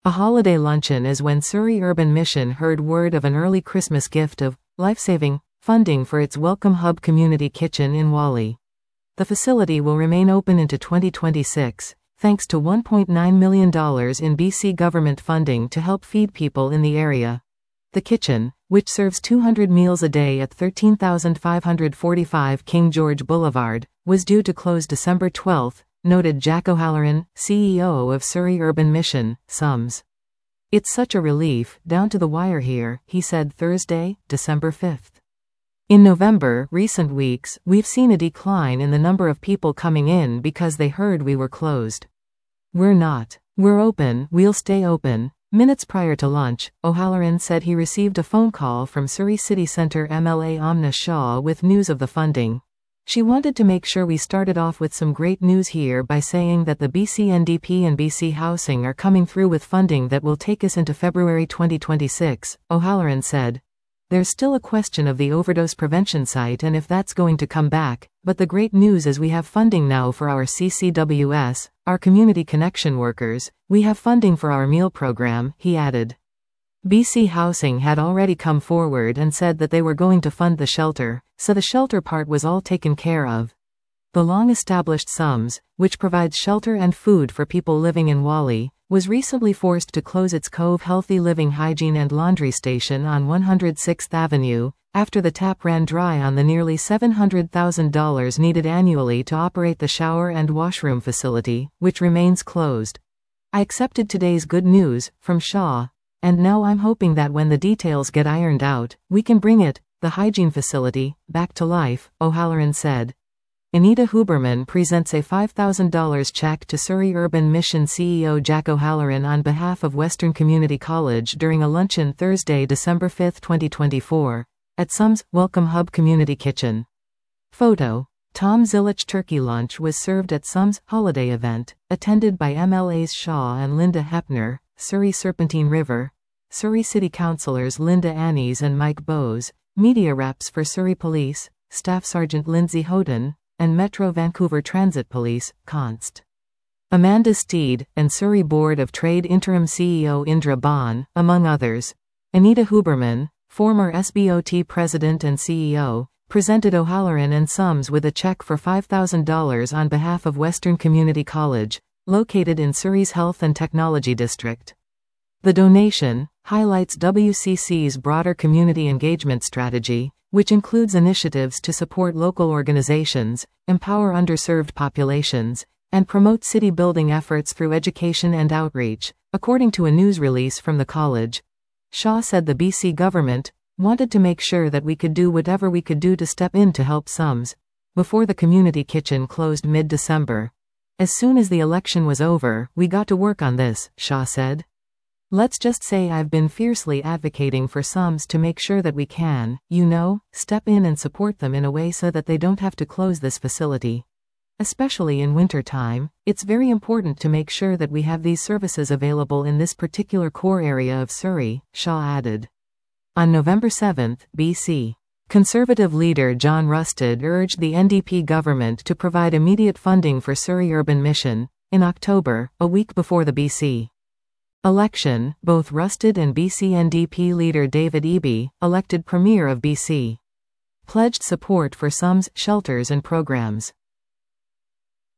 A holiday luncheon is when Surrey Urban Mission heard word of an early Christmas gift of life-saving funding for its Welcome Hub Community Kitchen in Whalley. The facility will remain open into 2026, thanks to $1.9 million in BC government funding to help feed people in the area. The kitchen, which serves 200 meals a day at 13,545 King George Boulevard, was due to close December 12, noted Jack O'Halloran, CEO of Surrey Urban Mission, SUMS. "It's such a relief, down to the wire here," he said Thursday, December 5. In recent weeks, we've seen a decline in the number of people coming in because they heard we were closed. We're not. We're open, we'll stay open." Minutes prior to lunch, O'Halloran said he received a phone call from Surrey City Centre MLA Amna Shah with news of the funding. "She wanted to make sure we started off with some great news here by saying that the BC NDP and BC Housing are coming through with funding that will take us into February 2026, O'Halloran said. "There's still a question of the overdose prevention site and if that's going to come back, but the great news is we have funding now for our CCWS, our community connection workers, we have funding for our meal program," he added. BC Housing had already come forward and said that they were going to fund the shelter, so the shelter part was all taken care of. The long-established SUMS, which provides shelter and food for people living in Whalley, was recently forced to close its Cove Healthy Living Hygiene and Laundry Station on 106th Avenue, after the tap ran dry on the nearly $700,000 needed annually to operate the shower and washroom facility, which remains closed. "I accepted today's good news," from Shaw, "and now I'm hoping that when the details get ironed out, we can bring the hygiene facility, back to life," O'Halloran said. Anita Huberman presents a $5,000 check to Surrey Urban Mission CEO Jack O'Halloran on behalf of Western Community College during a luncheon Thursday, December 5, 2024, at SUMS Welcome Hub Community Kitchen. Photo. Tom Zilich turkey lunch was served at SUMS holiday event, attended by MLAs Shaw and Linda Hepner, Surrey Serpentine River, Surrey City Councillors Linda Annies and Mike Bowes, media reps for Surrey Police, Staff Sergeant Lindsay Houghton, and Metro Vancouver Transit Police, Const. Amanda Steed, and Surrey Board of Trade Interim CEO Indra Bhan, among others. Anita Huberman, former SBOT President and CEO, presented O'Halloran and SUMS with a check for $5,000 on behalf of Western Community College, located in Surrey's Health and Technology District. The donation highlights WCC's broader community engagement strategy, which includes initiatives to support local organizations, empower underserved populations, and promote city-building efforts through education and outreach, according to a news release from the college. Shaw said the BC government wanted to make sure that we could do whatever we could do to step in to help SUMS before the community kitchen closed mid-December. "As soon as the election was over, we got to work on this," Shaw said. "Let's just say I've been fiercely advocating for SUMS to make sure that we can, step in and support them in a way so that they don't have to close this facility. Especially in winter time, it's very important to make sure that we have these services available in this particular core area of Surrey," Shaw added. On November 7, BC Conservative leader John Rustad urged the NDP government to provide immediate funding for Surrey Urban Mission. In October, a week before the BC election, both Rustad and BC NDP leader David Eby, elected Premier of BC, pledged support for SUMS shelters and programs.